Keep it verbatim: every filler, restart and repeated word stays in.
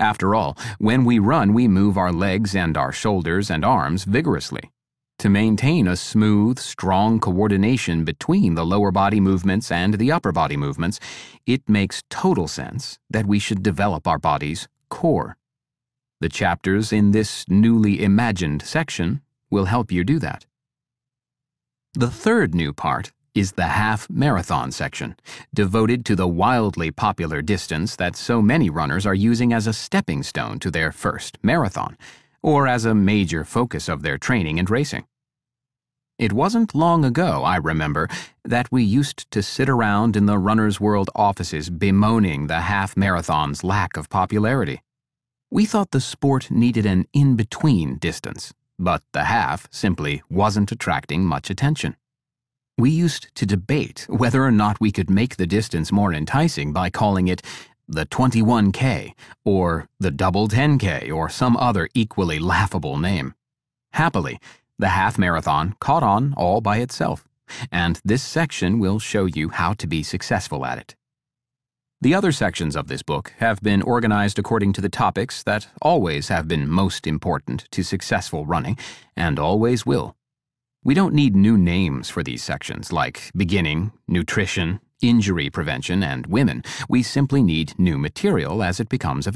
After all, when we run, we move our legs and our shoulders and arms vigorously. To maintain a smooth, strong coordination between the lower body movements and the upper body movements, it makes total sense that we should develop our body's core. The chapters in this newly imagined section will help you do that. The third new part is the half marathon section, devoted to the wildly popular distance that so many runners are using as a stepping stone to their first marathon, or as a major focus of their training and racing. It wasn't long ago, I remember, that we used to sit around in the Runner's World offices bemoaning the half marathon's lack of popularity. We thought the sport needed an in-between distance, but the half simply wasn't attracting much attention. We used to debate whether or not we could make the distance more enticing by calling it the twenty-one K or the double ten K or some other equally laughable name. Happily, the half marathon caught on all by itself, and this section will show you how to be successful at it. The other sections of this book have been organized according to the topics that always have been most important to successful running, and always will. We don't need new names for these sections like beginning, nutrition, injury prevention, and women. We simply need new material as it becomes available.